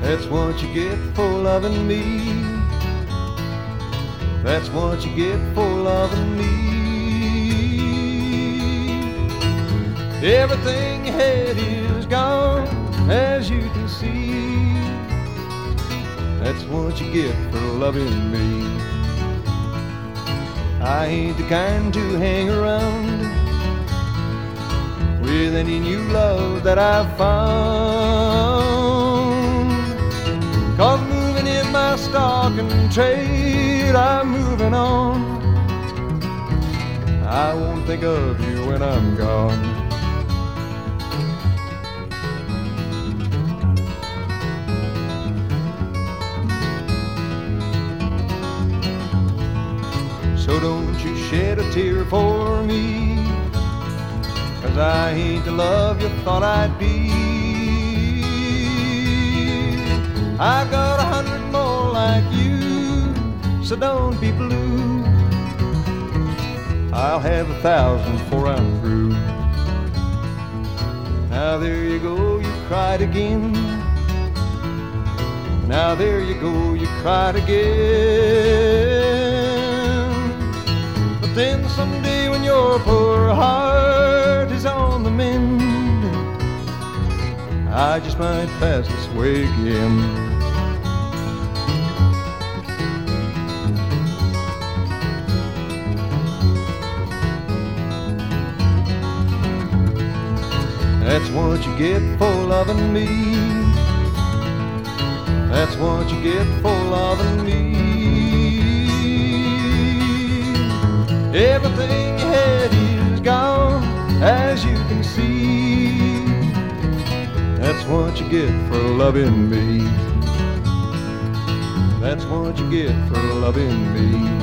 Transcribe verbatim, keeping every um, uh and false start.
That's what you get for loving me. That's what you get for loving me. Everything you had is gone, as you can see. That's what you get for loving me. I ain't the kind to hang around with any new love that I've found. 'Cause moving in my stock and trade, I'm moving on. I won't think of you when I'm gone. So don't you shed a tear for me, 'cause I ain't the love you thought I'd be. I've got a hundred more like you, so don't be blue. I'll have a thousand before I'm through. Now there you go, you cried again. Now there you go, you cried again. But then someday when your poor heart is on the mend, I just might pass this way again. That's what you get for loving me. That's what you get for loving me. Everything you had is gone, as you can see. That's what you get for loving me. That's what you get for loving me.